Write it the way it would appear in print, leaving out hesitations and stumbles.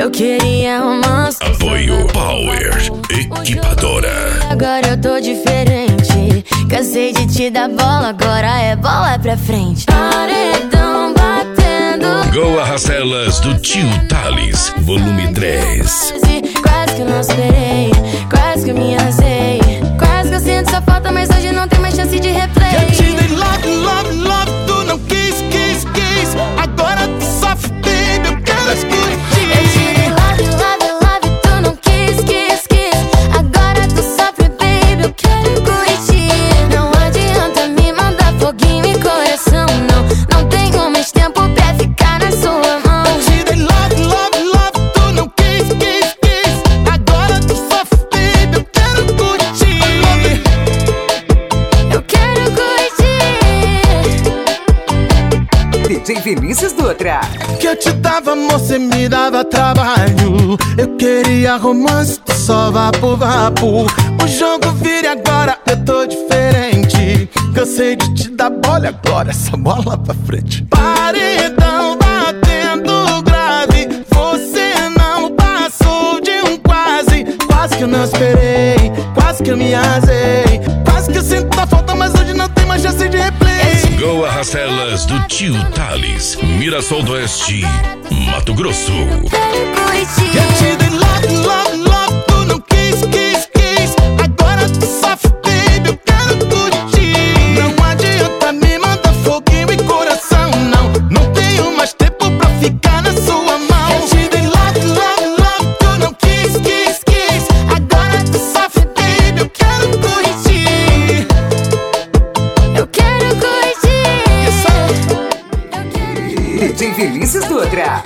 Eu queria romance. Apoio Power Equipadora. Agora eu tô diferente. Cansei de te dar bola, agora é bola pra frente. Paredão batendo. Go Arracelas do Tio Thales, volume 3. Quase que eu não esperei, quase que eu me arrasei. Quase que eu sinto sua falta, mas hoje não tem mais chance de replay. Eu te dei love, love, love, tu não quis, quis, quis. Agora tu sofre, baby, eu quero curtir. Eu te dei love, love, love, tu não quis, quis, quis. Agora tu sofre, baby, eu quero curtir. Não adianta me mandar foguinho e coração, não. Não tenho mais tempo pra ficar na sua mão. Eu te dei love, love, love, tu não quis, quis, quis. Agora tu sofre, baby, eu quero curtir. Eu quero curtir. DJ Vinícius Dutra. Que eu te dava amor, cê me dava trabalho. Eu queria romance, tu só vapo, vapo. O jogo vira agora, eu tô diferente. Cansei de te dar bola, agora essa bola pra frente. Paredão batendo grave. Você não passou de um quase. Quase que eu não esperei, quase que eu me arrasei. Quase que eu sinto a falta, mas hoje não tem mais chance de replay. Go Arracelas do Tio Thales, Mirassol do Oeste, Mato Grosso. Eu te dei love, love, love, tu não quis, quis, quis. Agora tu sofre, baby, eu quero curtir. Não adianta me mandar foguinho e coração, não. Não tenho mais tempo pra ficar na sua mão. Eu te dei love, love, love, tu não quis, quis, quis. Agora tu sofre, baby, eu quero curtir. Eu quero curtir. DJ Vinícius Dutra.